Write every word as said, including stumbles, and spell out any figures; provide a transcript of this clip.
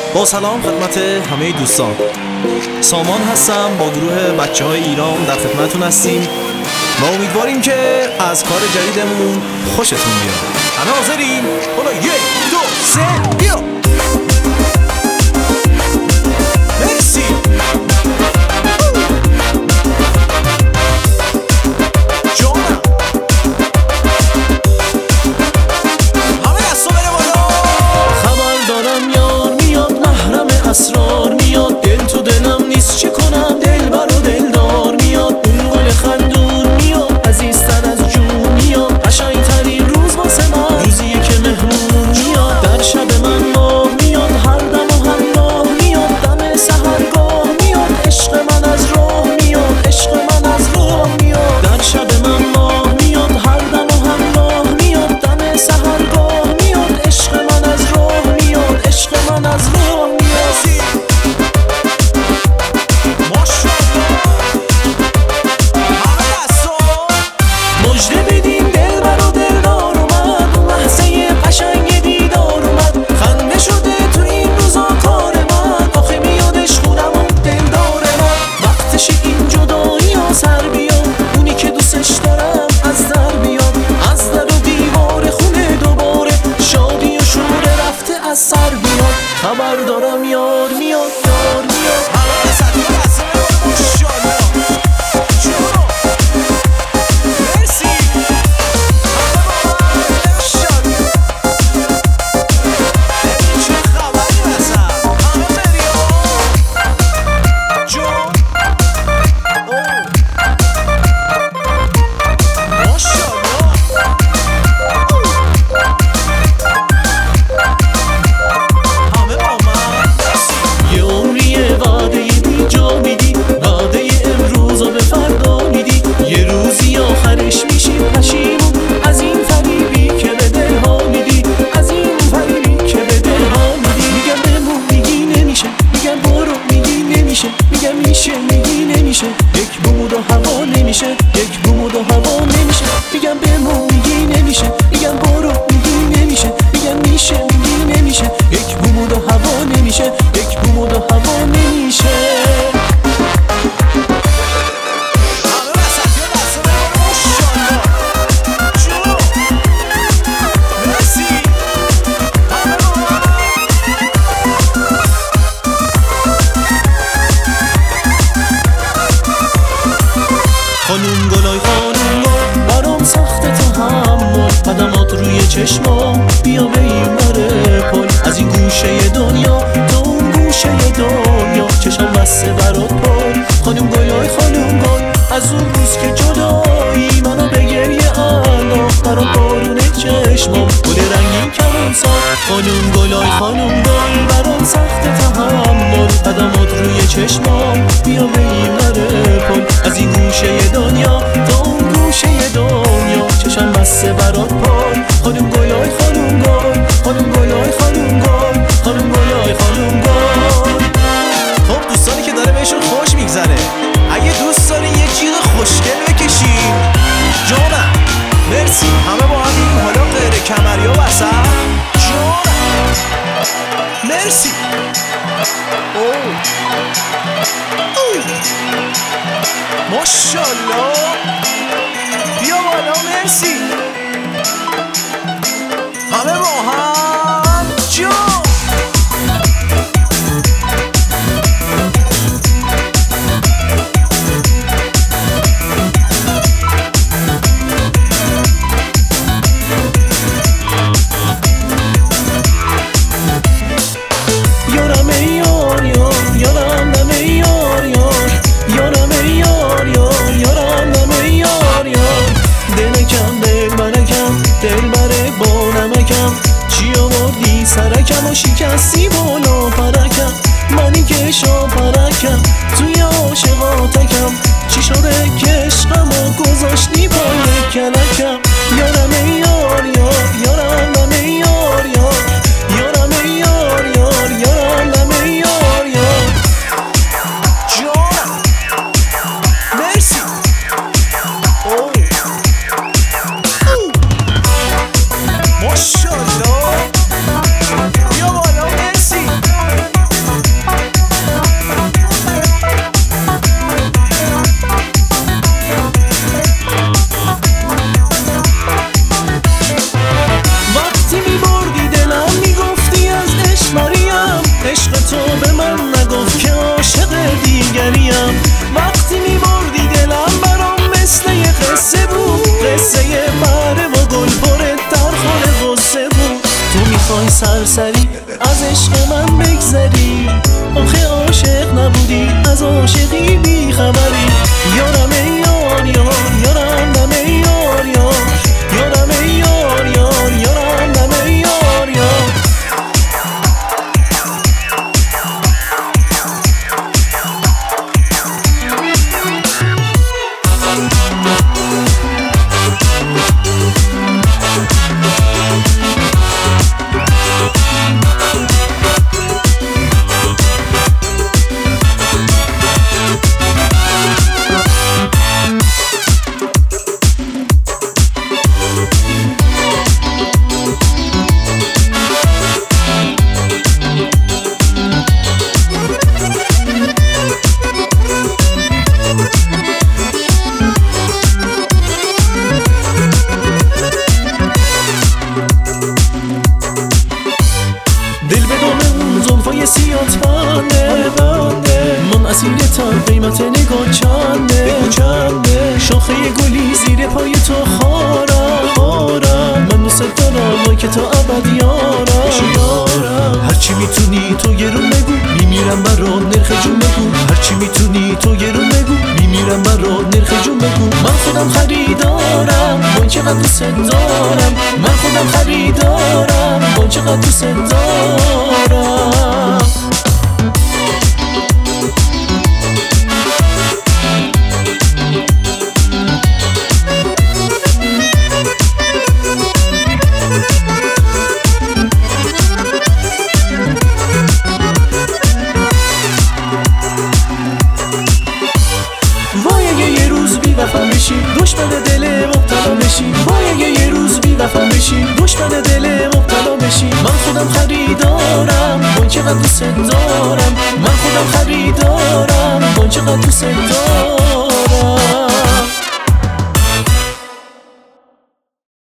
با سلام خدمت همه دوستان، سامان هستم. با گروه بچه های ایران در خدمتون هستیم و امیدواریم که از کار جدیدمون خوشتون بیاد. همه حاضرین؟ حالا یک دو سه بیا. مرسی. جانم همه دستو بره بالا. خبر دارم یار میاد، محرم اسرار میاد، دل تو دلم نیست چه کنم، دل بر و دلدار میاد، اون گل خندون میاد، عزیزتر از جون میاد، قشنگ ترین روز واسه من روزیه که مهمون میاد، در شب من ماه میاد، هر دم و هر راه میاد، دم سحرگاه میاد، عشق من از راه میاد، عشق من از راه میاد، در شب من ماه میاد، هر دم و هر راه میاد، دم سحرگاه میاد، عشق من از راه میاد، عشق من از راه میاد. خبر دارم یار میاد، یار میاد. همه سطح بسته ماشاءالله. جونو مرسی. همه با من ماشاءالله. ببین چه خبری مثلا همه بریم جون. اوه ماشاءالله. آخرش میشی پشیمون از این فریبی که به دلها میدی، از این فریبی که به دلها میدی. میگم بمون میگی نمیشه، میگم برو میگی نمیشه، میگم میشه میگی نمیشه، یک بمود و هوا نمیشه، یک بمود و هوا نمیشه. میگم بمون میگی نمیشه، میگم برو میگی نمیشه، میگم میشه میگی نمیشه، یک بمود و هوا نمیشه، یک بمود و هوا نمیشه. خانوم گلای خانوم گل برام سخت تحمل، قدمات روی چشمام بیا به این بره پل، از این گوشه دنیا تا اون گوشه دنیا چشم بسته برات پل. خانوم گلای خانوم گل از اون روز که جدایی منو به گریه انداخت، برام بارونه چشمام گل رنگین کمون ساخت. خانوم گلای خانوم گل برام سخت تحمل، قدمات روی چشمام بیا به این بره پل، از این گوشه دنیا تا اون گوشه دنیا چشم بسته برات پل. خانوم گلای خانوم گل، خانوم گلای خانوم گل، خانوم گلای خانوم گل. خب دوستانی که داره بهشون خوش میگذره، اگه دوست دارین یه جیغ خوشگل بکشیم جانم. مرسی. همه با هم حالا غیر کمری و وسط جانم. مرسی. اوه اوه ماشاءالله. بیا بالا. مرسی. همه با هم جان. سرکم و شکستی بالا پرکم، منی که شاپرکم توی عاشقاتکم، چی شده که عشقم و گذاشتی پای کلکم. یارم ای یار یار، یارم ای یار یار، یارم ای یار یار، یارم ای یار یار. جانم مرسی. اوه ماشاءالله. بیا بالا. مرسی. سرسری از عشق من بگذری. آخه عاشق نبودی از عاشقی بی خبری. یارم ای یار یار یارم دم ای یار یار یارم ای یار یار یارم دم ای یار یار. دل به دام اون زلفای سیات بنده بنده، من اسیر تن قیمت نگاه چنده چنده. شاخه گلی زیر پای تو خارم خارم، من دوست دارم وای که تا ابد یارم یارم. هرچی میتونی تو گرون بگو میمیرم برات نرخ جون بگو. هرچی میتونی تو گرون بگو میمیرم برات نرخ جون بگو. من خودم خریدارم وای چقدر دوست دارم. من خودم خریدارم وای چقدر دوست دارم. وای اگه یه روز بی وفا بشی دشمن دل مبتلا بشی. وای اگه یه روز بی وفا بشی دشمن دل مبتلا بشی. من خودم خریدارم وای چقدر دوست دارم. من خودم خریدارم وای چقدر دوست دارم.